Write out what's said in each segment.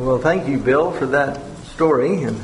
Well, thank you, Bill, for that story. And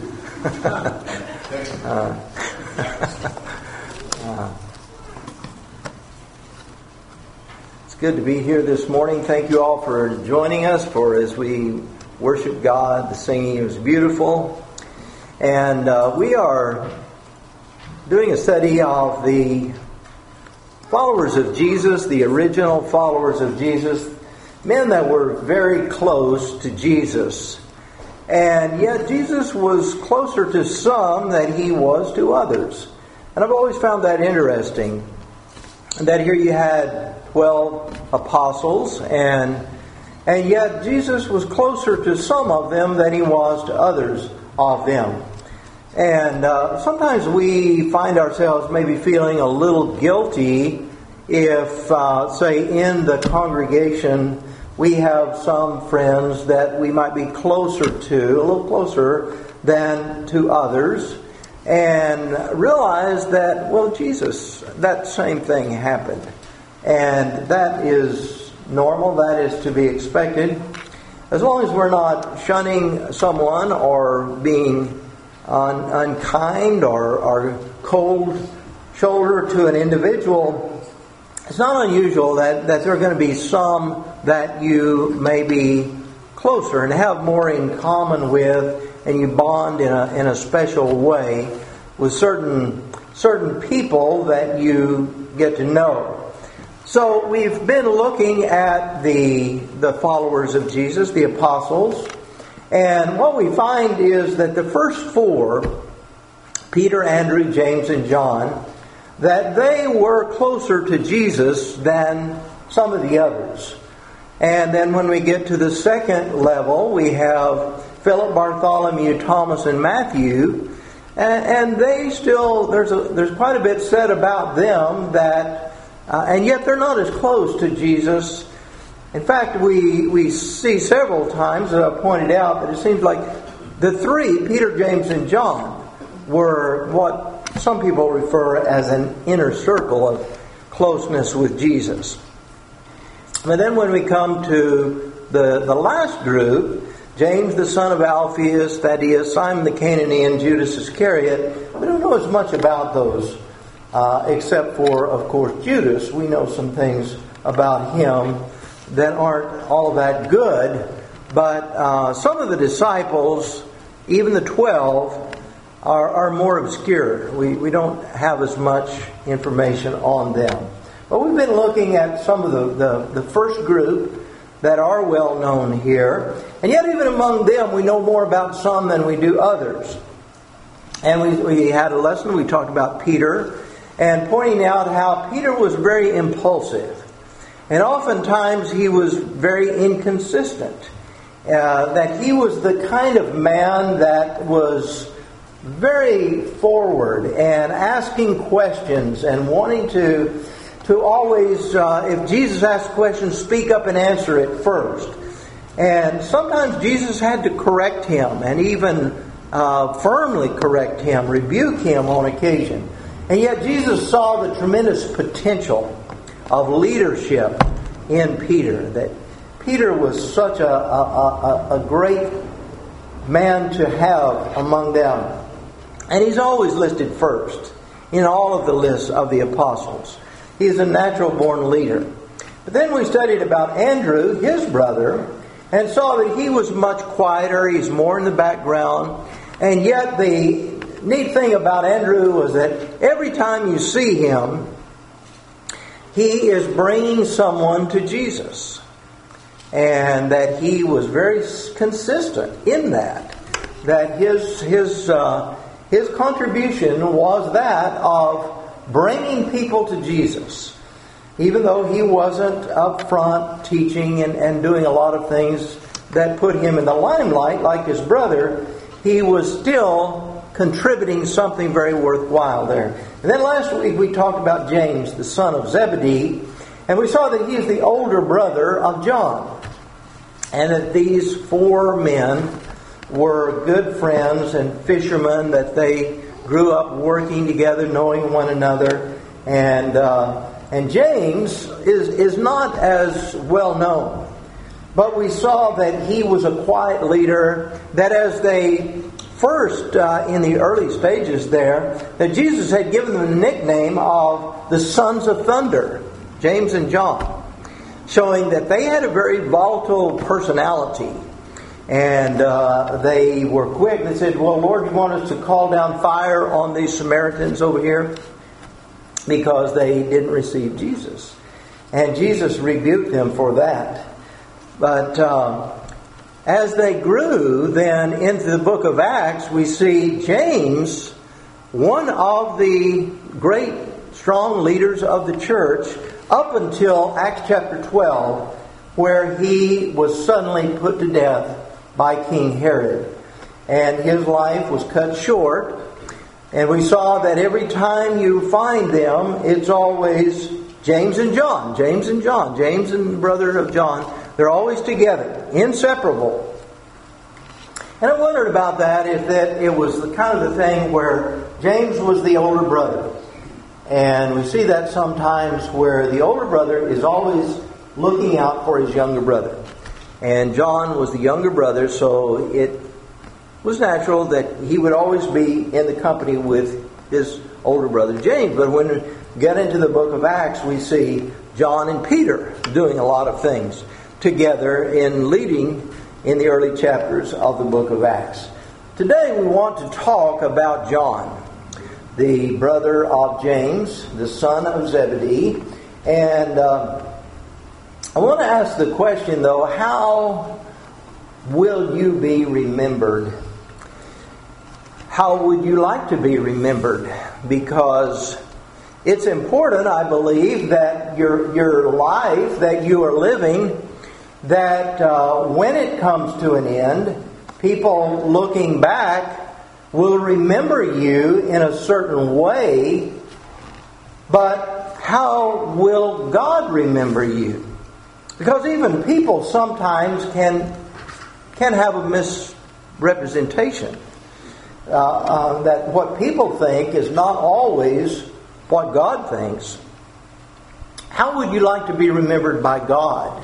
it's good to be here this morning. Thank you all for joining us as we worship God. The singing was beautiful. And we are doing a study of the followers of Jesus, the original followers of Jesus, men that were very close to Jesus. And yet Jesus was closer to some than he was to others. And I've always found that interesting. That here you had 12 apostles, and yet Jesus was closer to some of them than he was to others of them. And sometimes we find ourselves maybe feeling a little guilty if, say, in the congregation we have some friends that we might be closer to, a little closer than to others, and realize that, well, Jesus, that same thing happened. And that is normal, that is to be expected. As long as we're not shunning someone or being unkind or cold shoulder to an individual, it's not unusual that there are going to be some that you may be closer and have more in common with, and you bond in a special way with certain people that you get to know. So we've been looking at the followers of Jesus, the apostles, and what we find is that the first four, Peter, Andrew, James, and John, that they were closer to Jesus than some of the others. And then when we get to the second level, we have Philip, Bartholomew, Thomas, and Matthew, and they still, there's quite a bit said about them that, and yet they're not as close to Jesus. In fact, we see several times, as I pointed out, that it seems like the three, Peter, James, and John, were what some people refer as an inner circle of closeness with Jesus. But then when we come to the last group, James the son of Alphaeus, Thaddeus, Simon the Canaanian, Judas Iscariot, we don't know as much about those, except for, of course, Judas. We know some things about him that aren't all that good, but some of the disciples, even the 12, are more obscure. We don't have as much information on them. But we've been looking at some of the first group that are well known here. And yet even among them we know more about some than we do others. And we had a lesson, we talked about Peter, and pointing out how Peter was very impulsive. And oftentimes he was very inconsistent. That he was the kind of man that was very forward and asking questions and wanting to always, if Jesus asked a question, speak up and answer it first. And sometimes Jesus had to correct him and even firmly correct him, rebuke him on occasion. And yet Jesus saw the tremendous potential of leadership in Peter. That Peter was such a great man to have among them. And he's always listed first in all of the lists of the apostles. He's a natural-born leader. But then we studied about Andrew, his brother, and saw that he was much quieter. He's more in the background. And yet the neat thing about Andrew was that every time you see him, he is bringing someone to Jesus. And that he was very consistent in that. That his contribution was that of bringing people to Jesus. Even though he wasn't up front teaching and doing a lot of things that put him in the limelight like his brother, he was still contributing something very worthwhile there. And then last week we talked about James, the son of Zebedee, and we saw that he is the older brother of John. And that these four men were good friends and fishermen, that they grew up working together, knowing one another. And James is not as well known. But we saw that he was a quiet leader, that as they first, in the early stages there, that Jesus had given them the nickname of the Sons of Thunder, James and John, showing that they had a very volatile personality. And they were quick. They said, well, Lord, you want us to call down fire on these Samaritans over here? Because they didn't receive Jesus. And Jesus rebuked them for that. But as they grew then into the book of Acts, we see James, one of the great strong leaders of the church, up until Acts chapter 12, where he was suddenly put to death by King Herod. And his life was cut short. And we saw that every time you find them, it's always James and John, James and John, James and the brother of John. They're always together, inseparable. And I wondered about that, if that it was the kind of the thing where James was the older brother. And we see that sometimes where the older brother is always looking out for his younger brother. And John was the younger brother, so it was natural that he would always be in the company with his older brother James. But when we get into the book of Acts, we see John and Peter doing a lot of things together in leading in the early chapters of the book of Acts. Today we want to talk about John, the brother of James, the son of Zebedee. And I want to ask the question, though, how will you be remembered? How would you like to be remembered? Because it's important, I believe, that your life that you are living, that when it comes to an end, people looking back will remember you in a certain way. But how will God remember you? Because even people sometimes can have a misrepresentation. That what people think is not always what God thinks. How would you like to be remembered by God?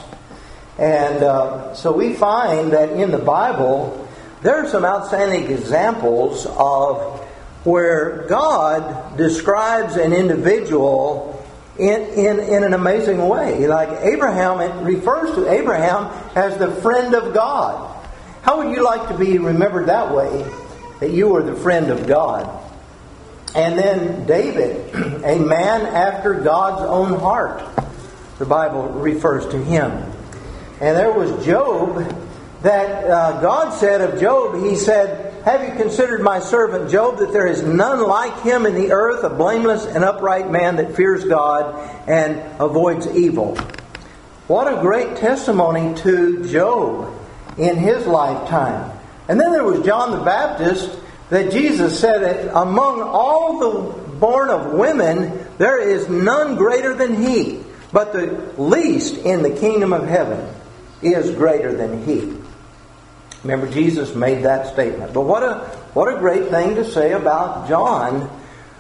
And so we find that in the Bible, there are some outstanding examples of where God describes an individual in an amazing way. Like Abraham, it refers to Abraham as the friend of God. How would you like to be remembered that way? That you were the friend of God. And then David, a man after God's own heart. The Bible refers to him. And there was Job, that God said of Job, He said, "Have you considered my servant Job, that there is none like him in the earth, a blameless and upright man that fears God and avoids evil." What a great testimony to Job in his lifetime. And then there was John the Baptist, that Jesus said that among all the born of women, there is none greater than he. But the least in the kingdom of heaven is greater than he. Remember, Jesus made that statement. But what a great thing to say about John.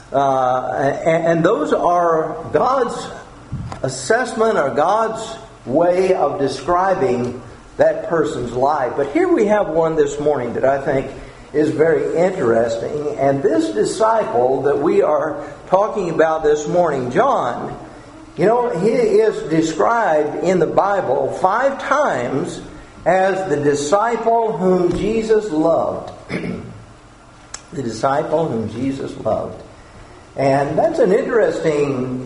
And those are God's assessment, or God's way of describing that person's life. But here we have one this morning that I think is very interesting. And this disciple that we are talking about this morning, John, he is described in the Bible 5 times as the disciple whom Jesus loved. The disciple whom Jesus loved. And that's an interesting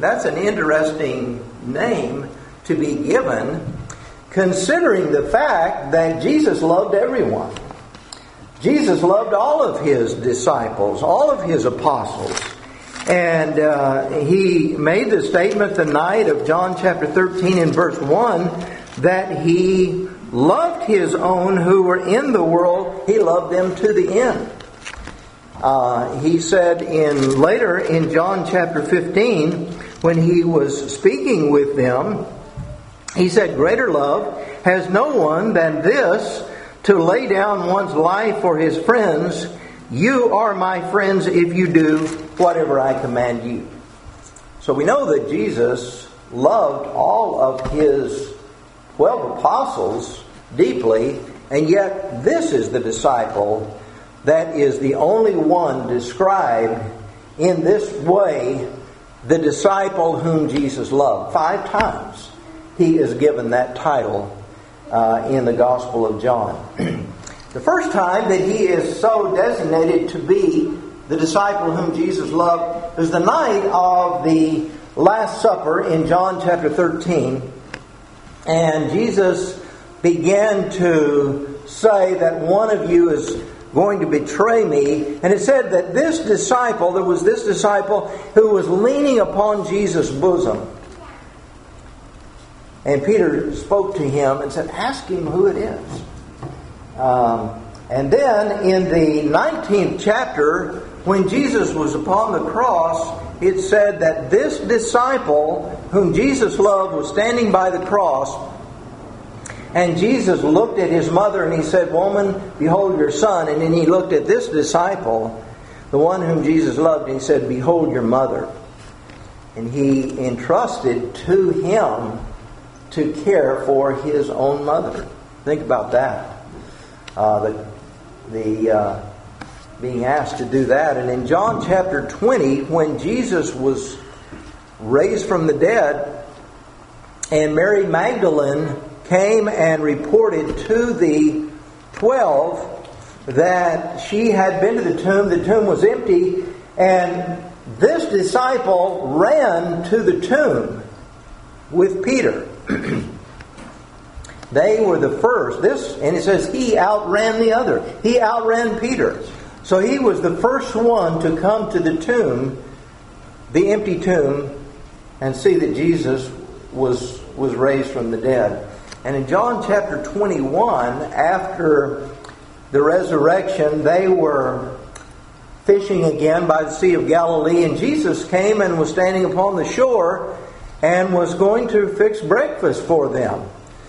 name to be given, considering the fact that Jesus loved everyone. Jesus loved all of His disciples, all of His apostles. And He made the statement the night of John chapter 13 and verse 1 that He loved His own who were in the world. He loved them to the end. He said later in John chapter 15, when He was speaking with them, He said, "Greater love has no one than this, to lay down one's life for his friends. You are my friends if you do whatever I command you." So we know that Jesus loved all of His 12 apostles deeply, and yet this is the disciple that is the only one described in this way, the disciple whom Jesus loved. 5 times he is given that title in the Gospel of John. The first time that he is so designated to be the disciple whom Jesus loved was the night of the Last Supper in John chapter 13. And Jesus began to say that one of you is going to betray me. And it said that this disciple, there was this disciple who was leaning upon Jesus' bosom. And Peter spoke to him and said, ask him who it is. And then in the 19th chapter, when Jesus was upon the cross, it said that this disciple whom Jesus loved was standing by the cross. And Jesus looked at his mother and he said, woman, behold your son. And then he looked at this disciple, the one whom Jesus loved, and he said, behold your mother. And he entrusted to him to care for his own mother. Think about that. Being asked to do that. And in John chapter 20, when Jesus was raised from the dead, and Mary Magdalene came and reported to the 12 that she had been to the tomb was empty, and this disciple ran to the tomb with Peter. They were the first. And it says he outran the other. He outran Peter. So he was the first one to come to the tomb, the empty tomb, and see that Jesus was raised from the dead. And in John chapter 21, after the resurrection, they were fishing again by the Sea of Galilee, and Jesus came and was standing upon the shore and was going to fix breakfast for them.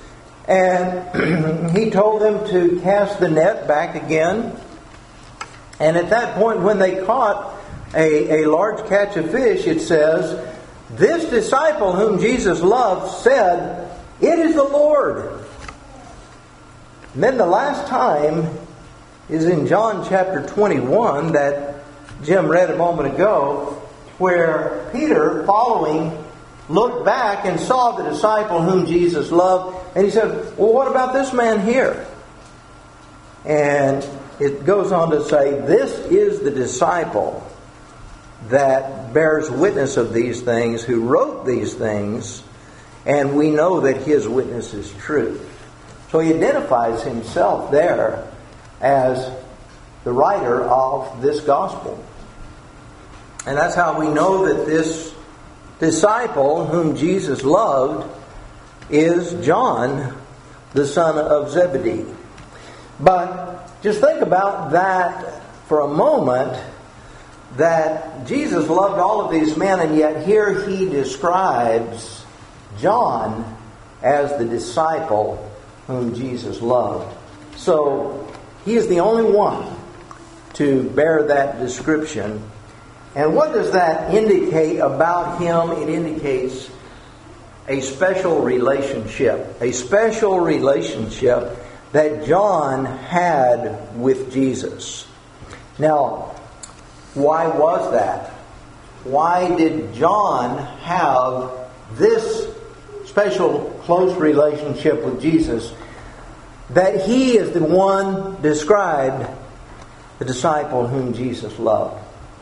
And he told them to cast the net back again. And at that point, when they caught a large catch of fish, it says, this disciple whom Jesus loved said, it is the Lord. And then the last time is in John chapter 21 that Jim read a moment ago, where Peter, following, looked back and saw the disciple whom Jesus loved. And he said, well, what about this man here? And it goes on to say, this is the disciple that bears witness of these things, who wrote these things, and we know that his witness is true. So he identifies himself there as the writer of this gospel. And that's how we know that this disciple whom Jesus loved is John, the son of Zebedee. But just think about that for a moment, that Jesus loved all of these men, and yet here he describes John as the disciple whom Jesus loved. So he is the only one to bear that description. And what does that indicate about him? It indicates a special relationship. A special relationship that John had with Jesus. Now, why was that? Why did John have this special close relationship with Jesus? That he is the one described, the disciple whom Jesus loved.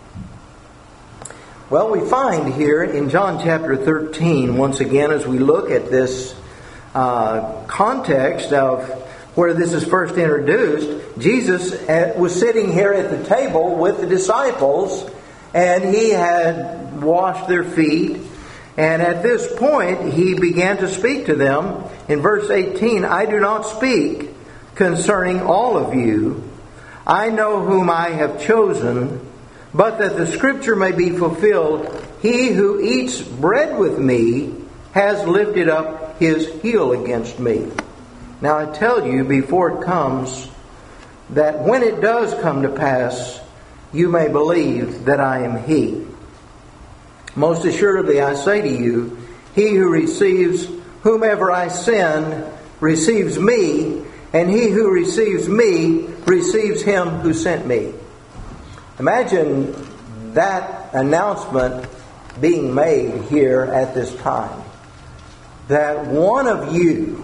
Well, we find here in John chapter 13, once again, as we look at this context of where this is first introduced, Jesus was sitting here at the table with the disciples, and he had washed their feet. And at this point, he began to speak to them. In verse 18, I do not speak concerning all of you. I know whom I have chosen, but that the scripture may be fulfilled, he who eats bread with me has lifted up his heel against me. Now I tell you before it comes, that when it does come to pass, you may believe that I am he. Most assuredly I say to you, he who receives whomever I send receives me, and he who receives me receives him who sent me." Imagine that announcement being made here at this time. That one of you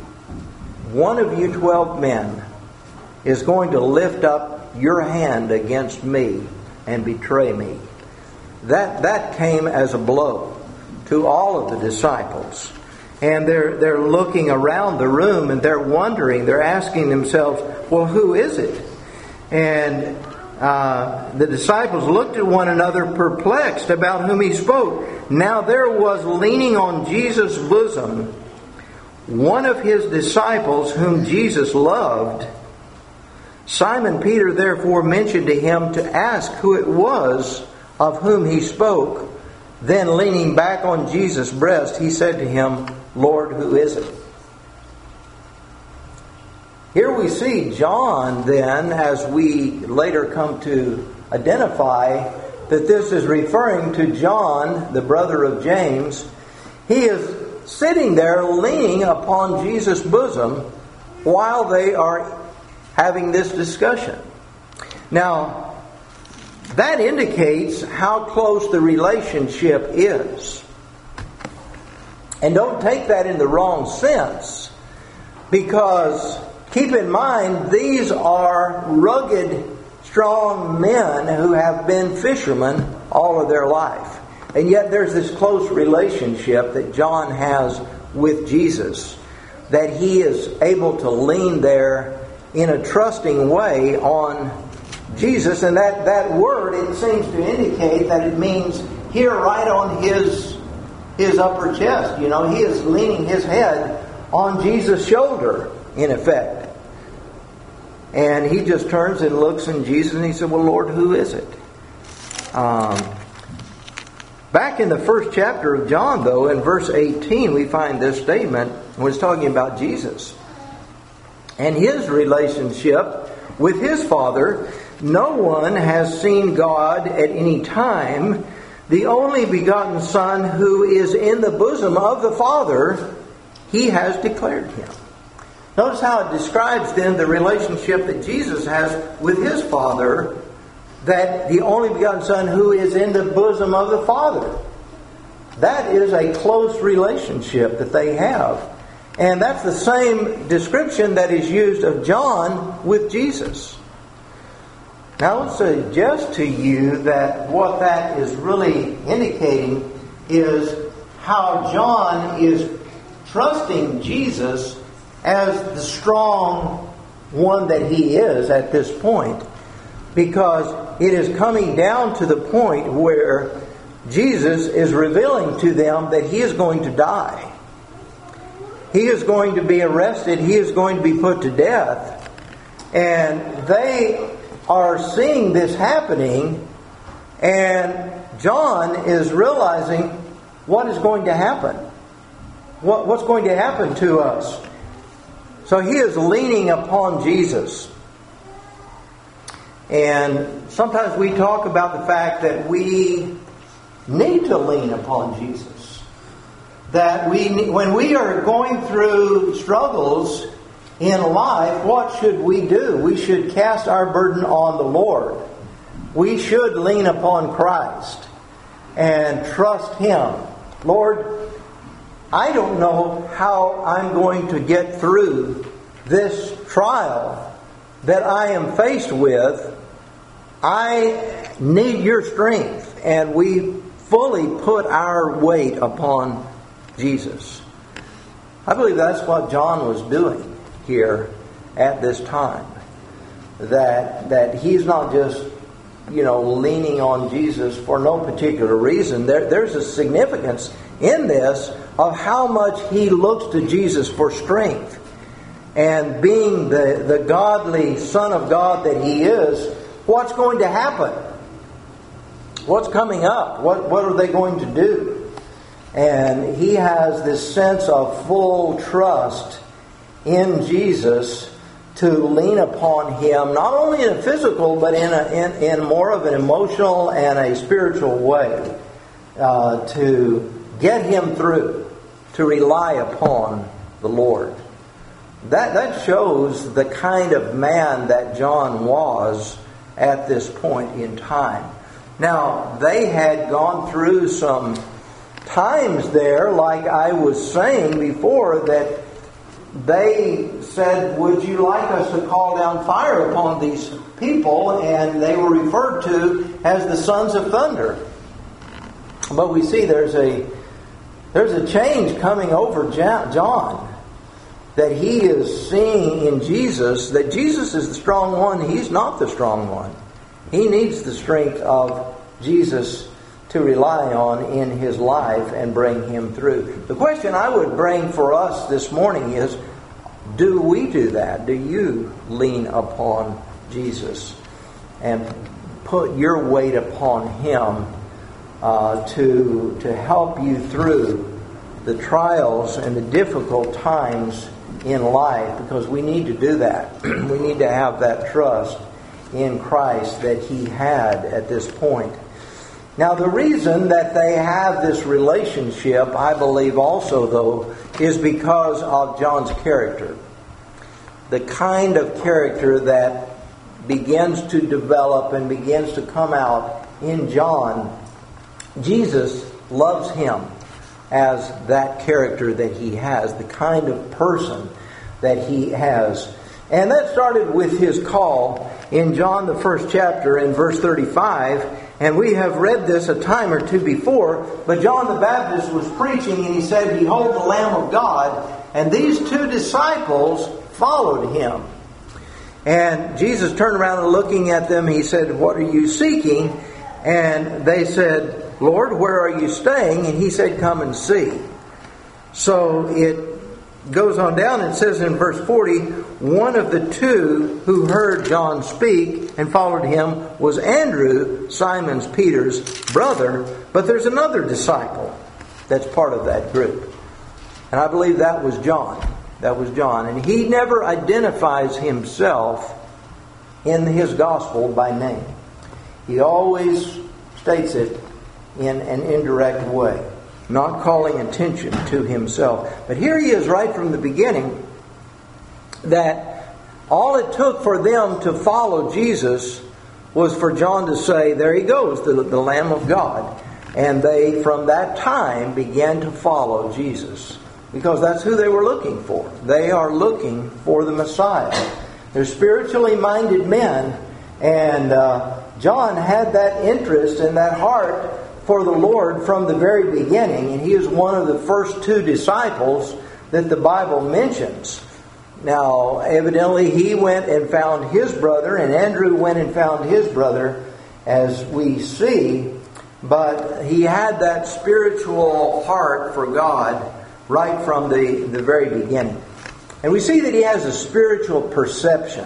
12 men, is going to lift up your hand against me and betray me. That came as a blow to all of the disciples. And they're looking around the room and they're wondering, they're asking themselves, well, who is it? And the disciples looked at one another perplexed about whom he spoke. Now there was leaning on Jesus' bosom one of his disciples whom Jesus loved. Simon Peter therefore mentioned to him to ask who it was of whom he spoke. Then leaning back on Jesus' breast, he said to him, "Lord, who is it?" Here we see John then, as we later come to identify that this is referring to John, the brother of James. He is sitting there leaning upon Jesus' bosom while they are having this discussion. Now, that indicates how close the relationship is. And don't take that in the wrong sense, because keep in mind, these are rugged, strong men who have been fishermen all of their life. And yet there's this close relationship that John has with Jesus, that he is able to lean there in a trusting way on Jesus. And that word, it seems to indicate that it means here right on his upper chest. You know, he is leaning his head on Jesus' shoulder, in effect. And he just turns and looks at Jesus and he said, "Well, Lord, who is it?" Back in the first chapter of John, though, in verse 18, we find this statement when it's talking about Jesus and his relationship with his Father. "No one has seen God at any time. The only begotten Son who is in the bosom of the Father, he has declared him." Notice how it describes then the relationship that Jesus has with his Father, that the only begotten Son who is in the bosom of the Father. That is a close relationship that they have. And that's the same description that is used of John with Jesus. Now I would suggest to you that what that is really indicating is how John is trusting Jesus as the strong one that he is at this point. Because it is coming down to the point where Jesus is revealing to them that he is going to die. He is going to be arrested. He is going to be put to death. And they are seeing this happening. And John is realizing what is going to happen. What's going to happen to us. So he is leaning upon Jesus. And sometimes we talk about the fact that we need to lean upon Jesus. That when we are going through struggles in life, what should we do? We should cast our burden on the Lord. We should lean upon Christ and trust him. Lord, I don't know how I'm going to get through this trial that I am faced with. I need your strength. And we fully put our weight upon Jesus. I believe that's what John was doing here at this time. That he's not just, leaning on Jesus for no particular reason. There's a significance in this of how much he looks to Jesus for strength. And being the godly Son of God that he is, what's going to happen? What's coming up? What are they going to do? And he has this sense of full trust in Jesus to lean upon him, not only in a physical, but in more of an emotional and a spiritual way, to get him through, to rely upon the Lord. that shows the kind of man that John was at this point in time. Now, they had gone through some times there, like I was saying before, that they said, would you like us to call down fire upon these people? And they were referred to as the sons of thunder. But we see there's a change coming over John, that he is seeing in Jesus, that Jesus is the strong one. He's not the strong one. He needs the strength of Jesus to rely on in his life and bring him through. The question I would bring for us this morning is, do we do that? Do you lean upon Jesus and put your weight upon him to help you through the trials and the difficult times in life? Because we need to do that. We need to have that trust in Christ that he had at this point. Now, the reason that they have this relationship, I believe also, though, is because of John's character. The kind of character that begins to develop and begins to come out in John. Jesus loves him as that character that he has, the kind of person that he has. And that started with his call in John, the 1st chapter, in verse 35. And we have read this a time or two before, but John the Baptist was preaching and he said, "Behold the Lamb of God." And these two disciples followed him. And Jesus turned around and looking at them, he said, "What are you seeking?" And they said, "Lord, where are you staying?" And he said, "Come and see." So it goes on down and says in verse 40, one of the two who heard John speak and followed him was Andrew, Simon Peter's brother. But there's another disciple that's part of that group. And I believe that was John. That was John. And he never identifies himself in his gospel by name. He always states it in an indirect way, not calling attention to himself. But here he is right from the beginning, that all it took for them to follow Jesus was for John to say, "There he goes, the Lamb of God." And they, from that time, began to follow Jesus, because that's who they were looking for. They are looking for the Messiah. They're spiritually minded men, and John had that interest and that heart for the Lord from the very beginning, and he is one of the first two disciples that the Bible mentions. Now, evidently he went and found his brother, and Andrew went and found his brother, as we see, but he had that spiritual heart for God right from the very beginning. And we see that he has a spiritual perception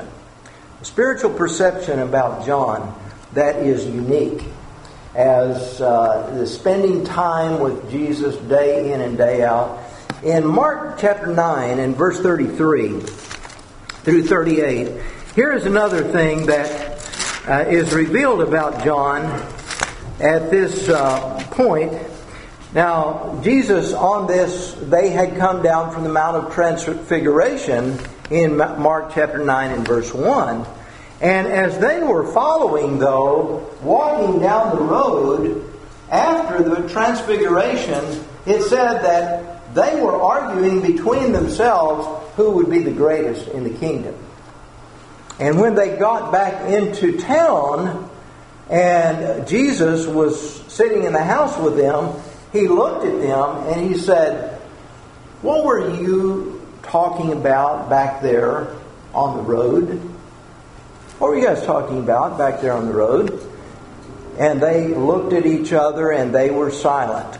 about John that is unique. As the spending time with Jesus day in and day out. In Mark chapter 9 and verse 33 through 38, here is another thing that is revealed about John at this point. Now, Jesus on this, they had come down from the Mount of Transfiguration in Mark chapter 9 and verse 1. And as they were following, though, walking down the road after the Transfiguration, it said that they were arguing between themselves who would be the greatest in the kingdom. And when they got back into town and Jesus was sitting in the house with them, he looked at them and he said, "What were you talking about back there on the road? What were you guys talking about back there on the road?" And they looked at each other and they were silent,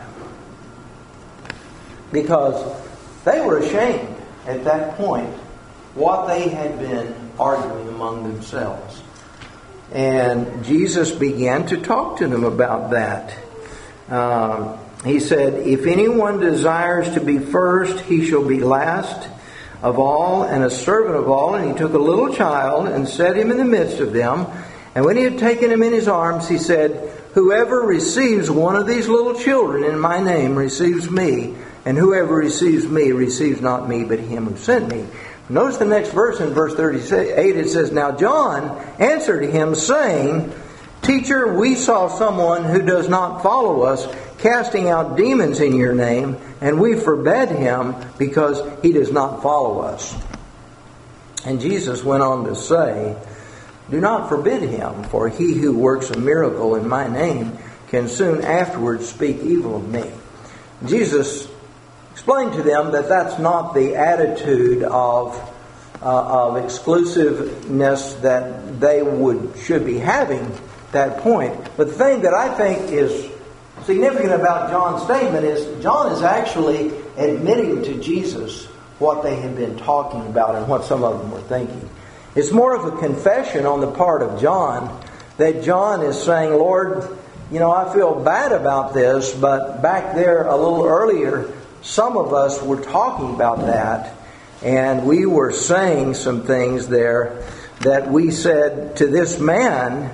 because they were ashamed at that point what they had been arguing among themselves. And Jesus began to talk to them about that. He said, "If anyone desires to be first, he shall be last of all and a servant of all." And he took a little child and set him in the midst of them. And when he had taken him in his arms, he said, "Whoever receives one of these little children in my name receives me. And whoever receives me receives not me, but him who sent me. Notice the next verse in verse 38. It says, "Now John answered him, saying, Teacher, we saw someone who does not follow us casting out demons in your name, and we forbade him because he does not follow us." And Jesus went on to say, "Do not forbid him, for he who works a miracle in my name can soon afterwards speak evil of me." Jesus explained to them that that's not the attitude of exclusiveness that they should be having at that point. But the thing that I think is significant about John's statement is John is actually admitting to Jesus what they had been talking about and what some of them were thinking. It's more of a confession on the part of John that John is saying, "Lord, I feel bad about this, but back there a little earlier, some of us were talking about that, and we were saying some things there that we said to this man,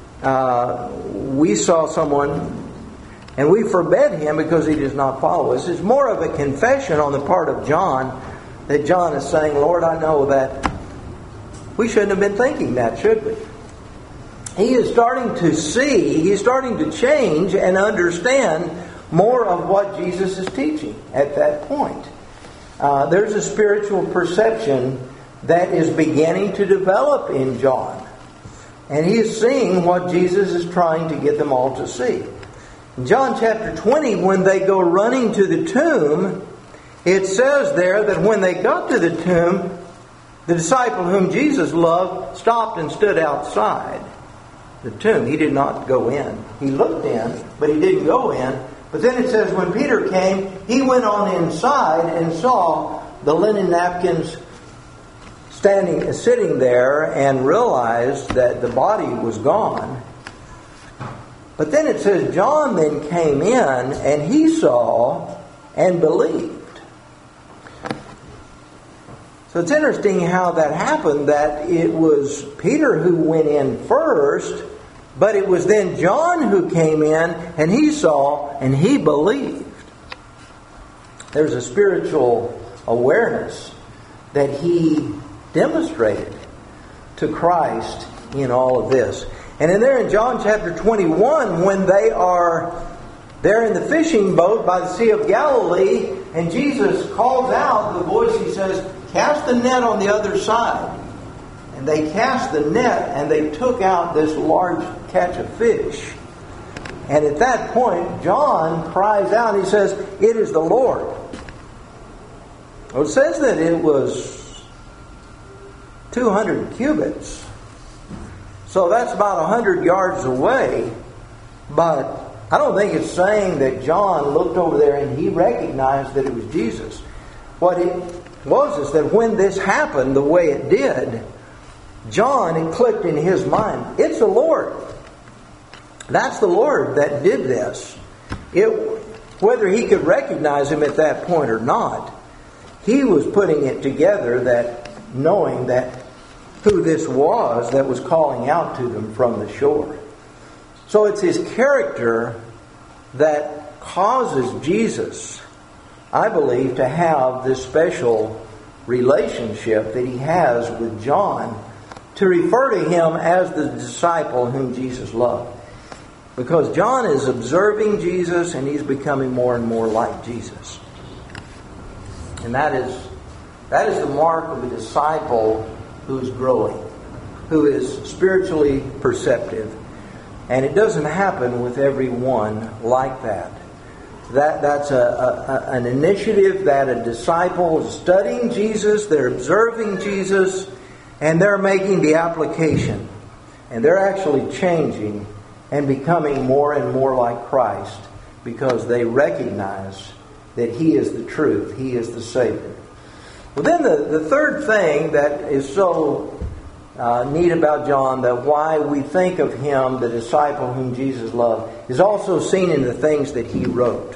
we saw someone and we forbade him because he does not follow us." It's more of a confession on the part of John that John is saying, "Lord, I know that we shouldn't have been thinking that, should we?" He is starting to see, he's starting to change and understand more of what Jesus is teaching at that point. There's a spiritual perception that is beginning to develop in John. And he is seeing what Jesus is trying to get them all to see. In John chapter 20, when they go running to the tomb, it says there that when they got to the tomb, the disciple whom Jesus loved stopped and stood outside the tomb. He did not go in. He looked in, but he didn't go in. But then it says when Peter came, he went on inside and saw the linen napkins sitting there and realized that the body was gone. But then it says John then came in and he saw and believed. So it's interesting how that happened, that it was Peter who went in first, but it was then John who came in and he saw and he believed. There's a spiritual awareness that he demonstrated to Christ in all of this. And in there in John chapter 21, when they are there in the fishing boat by the Sea of Galilee, and Jesus calls out the voice, he says, "Cast the net on the other side." And they cast the net and they took out this large catch of fish. And at that point, John cries out, he says, "It is the Lord." Well, it says that it was 200 cubits. So that's about 100 yards away. But I don't think it's saying that John looked over there and he recognized that it was Jesus. What it was is that when this happened the way it did, John, it clicked in his mind, it's the Lord. That's the Lord that did this. Whether he could recognize him at that point or not, he was putting it together, that knowing that who this was that was calling out to them from the shore. So it's his character that causes Jesus, I believe, to have this special relationship that he has with John, to refer to him as the disciple whom Jesus loved. Because John is observing Jesus and he's becoming more and more like Jesus. And that is the mark of a disciple who is growing, who is spiritually perceptive. And it doesn't happen with everyone like that. That's an initiative that a disciple is studying Jesus, they're observing Jesus, and they're making the application. And they're actually changing and becoming more and more like Christ because they recognize that He is the truth, He is the Savior. Well, then the third thing that is so neat about John, that why we think of him, the disciple whom Jesus loved, is also seen in the things that he wrote.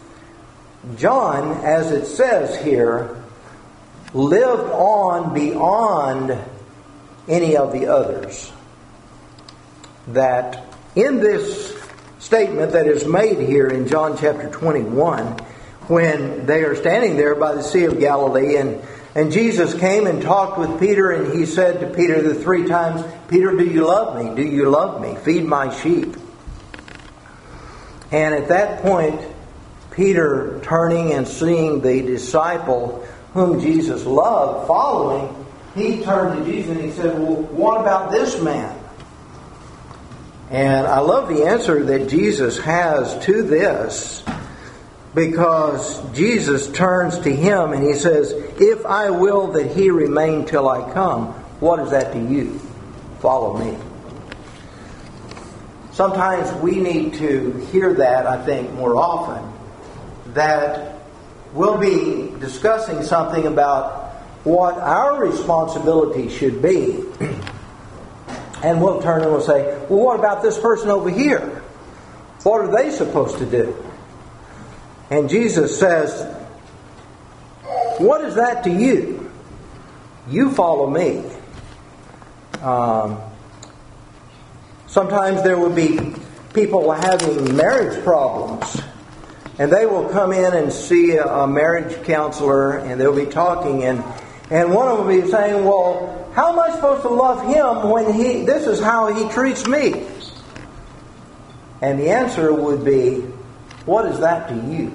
John, as it says here, lived on beyond any of the others. That in this statement that is made here in John chapter 21, when they are standing there by the Sea of Galilee, and And Jesus came and talked with Peter, and he said to Peter the 3 times, "Peter, do you love me? Do you love me? Feed my sheep." And at that point, Peter, turning and seeing the disciple whom Jesus loved following, he turned to Jesus and he said, "Well, what about this man?" And I love the answer that Jesus has to this, because Jesus turns to him and he says, "If I will that he remain till I come, what is that to you? Follow me." Sometimes we need to hear that, I think, more often, that we'll be discussing something about what our responsibility should be. And we'll turn and we'll say, "Well, what about this person over here? What are they supposed to do?" And Jesus says, "What is that to you? You follow me." Sometimes there will be people having marriage problems, and they will come in and see a marriage counselor, and they'll be talking, and one of them will be saying, "Well, how am I supposed to love him when this is how he treats me?" And the answer would be, what is that to you?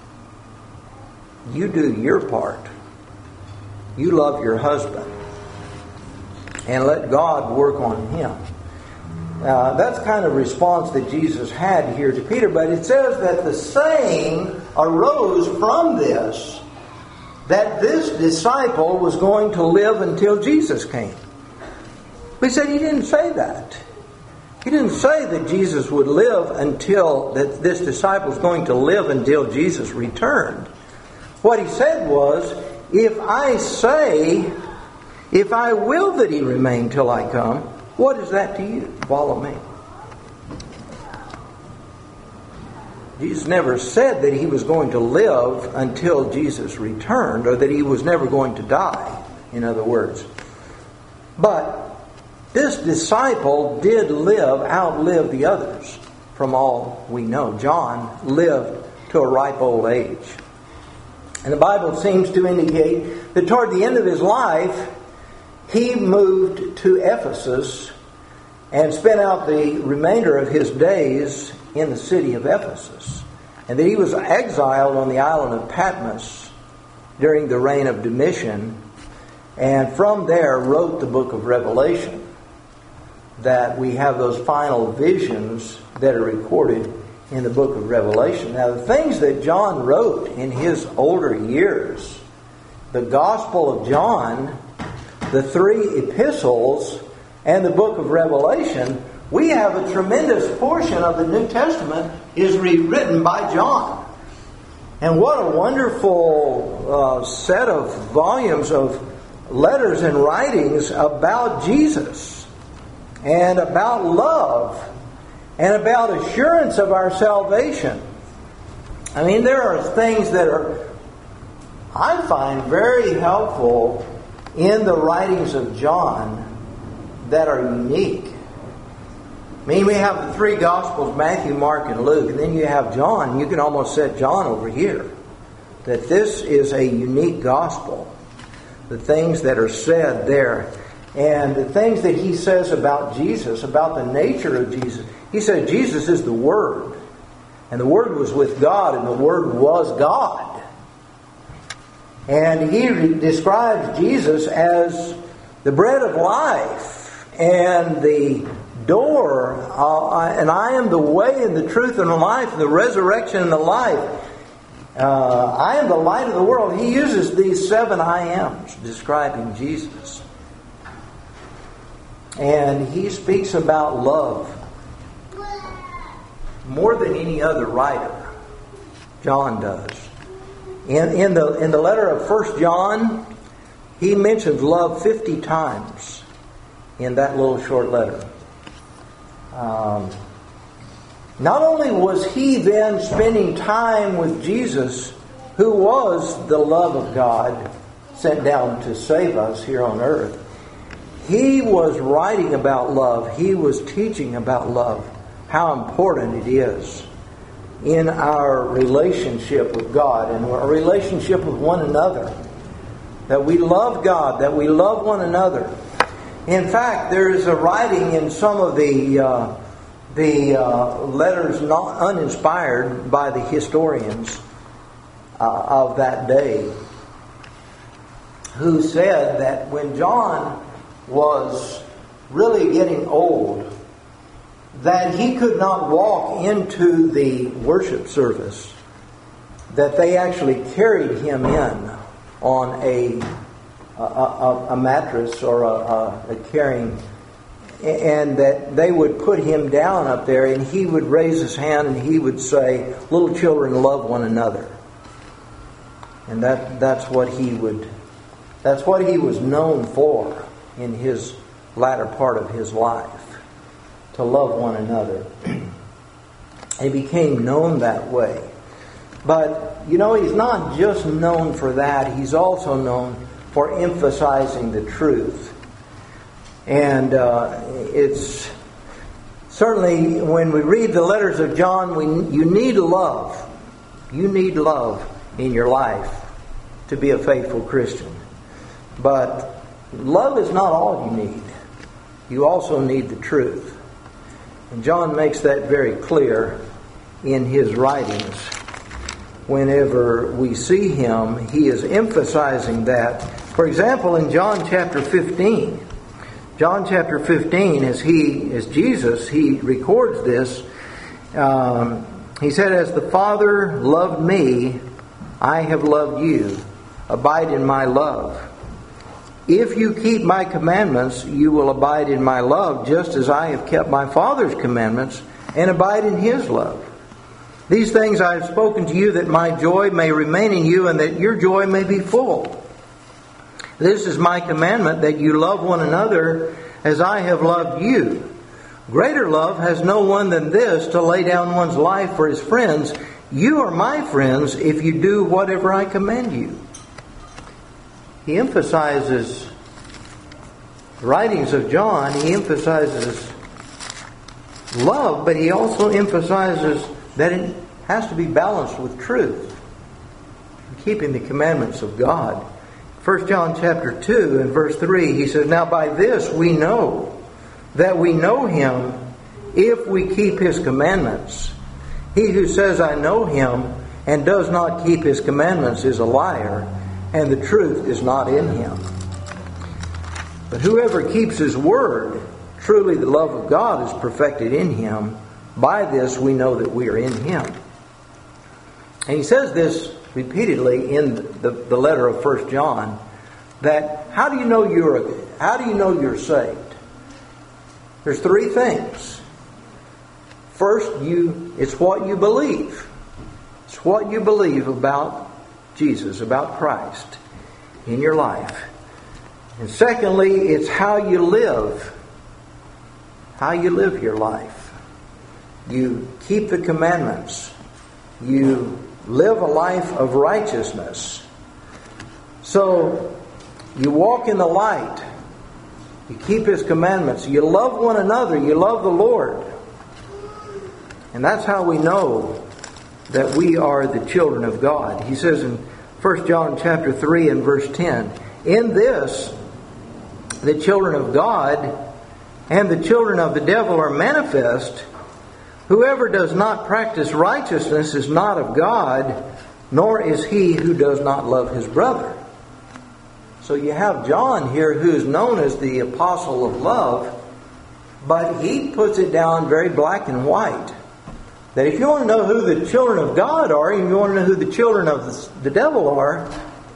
You do your part. You love your husband. And let God work on him. That's the kind of response that Jesus had here to Peter. But it says that the saying arose from this, that this disciple was going to live until Jesus came. But he said he didn't say that. He didn't say that Jesus would live that this disciple was going to live until Jesus returned. What he said was, if I will that he remain till I come, what is that to you? Follow me. Jesus never said that he was going to live until Jesus returned, or that he was never going to die, in other words. But this disciple did outlive the others, from all we know. John lived to a ripe old age. And the Bible seems to indicate that toward the end of his life, he moved to Ephesus and spent out the remainder of his days in the city of Ephesus. And that he was exiled on the island of Patmos during the reign of Domitian, and from there wrote the book of Revelation. That we have those final visions that are recorded in the book of Revelation. Now, the things that John wrote in his older years, the Gospel of John, the 3 epistles, and the book of Revelation, we have a tremendous portion of the New Testament is rewritten by John. And what a wonderful set of volumes of letters and writings about Jesus, and about love, and about assurance of our salvation. I mean, there are things that I find very helpful in the writings of John that are unique. I mean, we have the 3 Gospels, Matthew, Mark, and Luke, and then you have John. You can almost set John over here. That this is a unique gospel. The things that are said there. And the things that he says about Jesus, about the nature of Jesus. He said Jesus is the Word. And the Word was with God, and the Word was God. And he describes Jesus as the bread of life and the door. And I am the way and the truth and the life, and the resurrection and the life. I am the light of the world. He uses these 7 I ams describing Jesus. And he speaks about love more than any other writer. John does. In the letter of 1 John, he mentions love 50 times in that little short letter. Not only was he then spending time with Jesus, who was the love of God sent down to save us here on earth, he was writing about love. He was teaching about love, how important it is in our relationship with God and our relationship with one another. that we love God, that we love one another. In fact, there is a writing in some of the letters not uninspired by the historians of that day, who said that when John was really getting old, that he could not walk into the worship service, that they actually carried him in on a mattress or a carrying, and that they would put him down up there, and he would raise his hand and he would say, "Little children, love one another." And that's what he was known for in his latter part of his life, to love one another. He became known that way. But, he's not just known for that. He's also known for emphasizing the truth. And it's certainly, when we read the letters of John, you need love. You need love in your life to be a faithful Christian. But love is not all you need. You also need the truth. And John makes that very clear in his writings. Whenever we see him, he is emphasizing that. For example, in John chapter 15, as Jesus, he records this. He said, "As the Father loved me, I have loved you. Abide in my love. If you keep my commandments, you will abide in my love, just as I have kept my Father's commandments and abide in his love. These things I have spoken to you, that my joy may remain in you, and that your joy may be full. This is my commandment, that you love one another as I have loved you. Greater love has no one than this, to lay down one's life for his friends. You are my friends if you do whatever I command you." He emphasizes the writings of John. He emphasizes love, but he also emphasizes that it has to be balanced with truth, keeping the commandments of God. 1 John chapter 2 and verse 3, he says, "Now by this we know that we know him, if we keep his commandments. He who says, 'I know him,' and does not keep his commandments is a liar, and the truth is not in him. But whoever keeps his word, truly the love of God is perfected in him. By this we know that we are in him." And he says this repeatedly in the letter of 1 John, that how do you know you're saved? There's three things. First, it's what you believe. It's what you believe about Jesus, about Christ in your life. And secondly, it's how you live. How you live your life. You keep the commandments. You live a life of righteousness. So, you walk in the light. You keep his commandments. You love one another. You love the Lord. And that's how we know that we are the children of God. He says in 1 John chapter 3 and verse 10, "In this, the children of God and the children of the devil are manifest. Whoever does not practice righteousness is not of God, nor is he who does not love his brother." So you have John here, who is known as the apostle of love, but he puts it down very black and white. That if you want to know who the children of God are, and you want to know who the children of the devil are,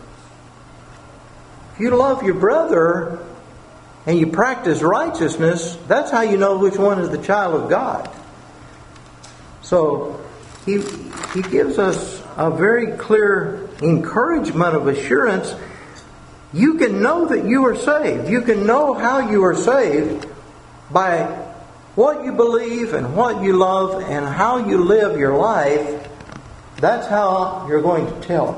if you love your brother and you practice righteousness, that's how you know which one is the child of God. So he gives us a very clear encouragement of assurance. You can know that you are saved. You can know how you are saved by what you believe and what you love and how you live your life. That's how you're going to tell.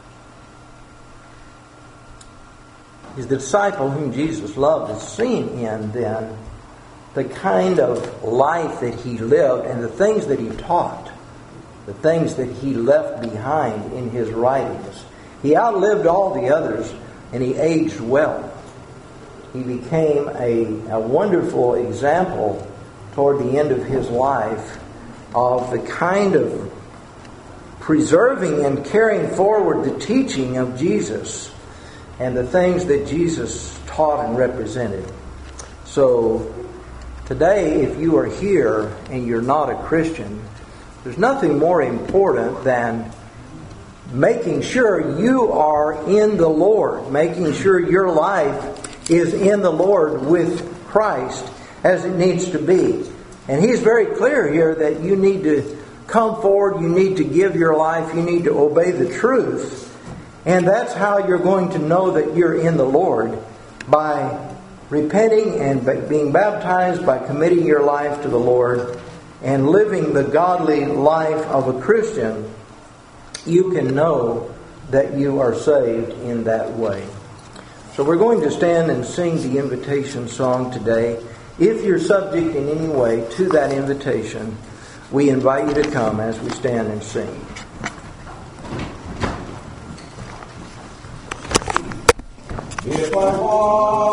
Is the disciple whom Jesus loved is seen in then the kind of life that he lived and the things that he taught, the things that he left behind in his writings. He outlived all the others, and he aged well. He became a wonderful example toward the end of his life of the kind of preserving and carrying forward the teaching of Jesus and the things that Jesus taught and represented. So today, if you are here and you're not a Christian, there's nothing more important than making sure you are in the Lord, making sure your life is in the Lord with Christ as it needs to be. And he's very clear here that you need to come forward, you need to give your life, you need to obey the truth. And that's how you're going to know that you're in the Lord, by repenting and being baptized, by committing your life to the Lord and living the godly life of a Christian. You can know that you are saved in that way. So we're going to stand and sing the invitation song today. If you're subject in any way to that invitation, we invite you to come as we stand and sing. If I walk